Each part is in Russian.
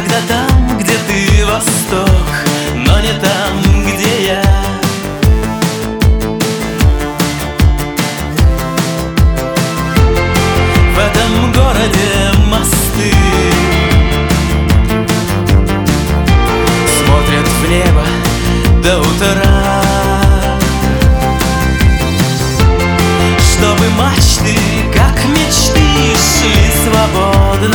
Когда там, где ты, восток, но не там, где я. В этом городе мосты смотрят в небо до утра, чтобы мачты, как мечты, шли свободно,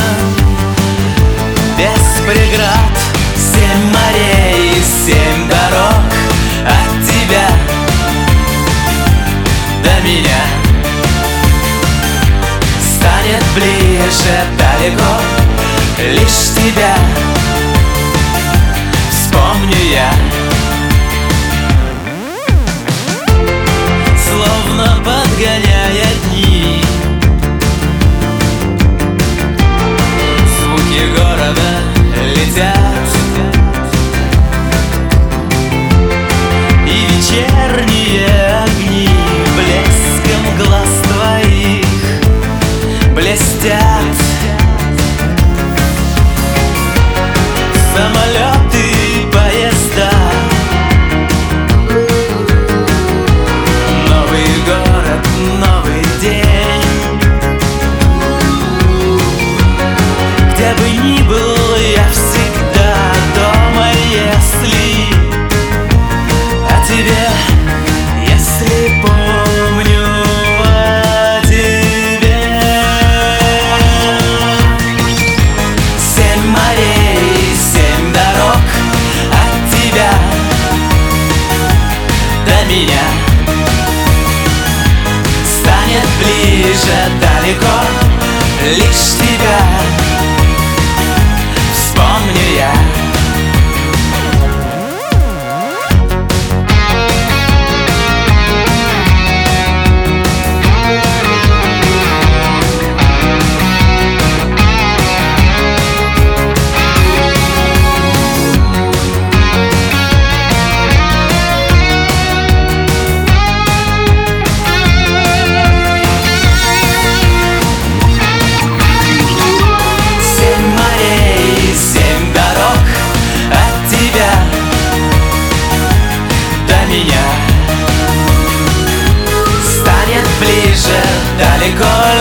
без преград. 7 морей, 7 дорог от тебя до меня станет ближе далеко. Лишь тебя вспомню я. Словно подгоняя дни, звуки города летят, и вечерние огни блеском глаз твоих блестят. Самолеты, поезда, новый город, новый день. Где бы ни был, я всегда дома, если о тебе, если помню о тебе. 7 морей, 7 дорог от тебя до меня станет ближе далеко. Лишь тебя вспомню я. Станет ближе далеко.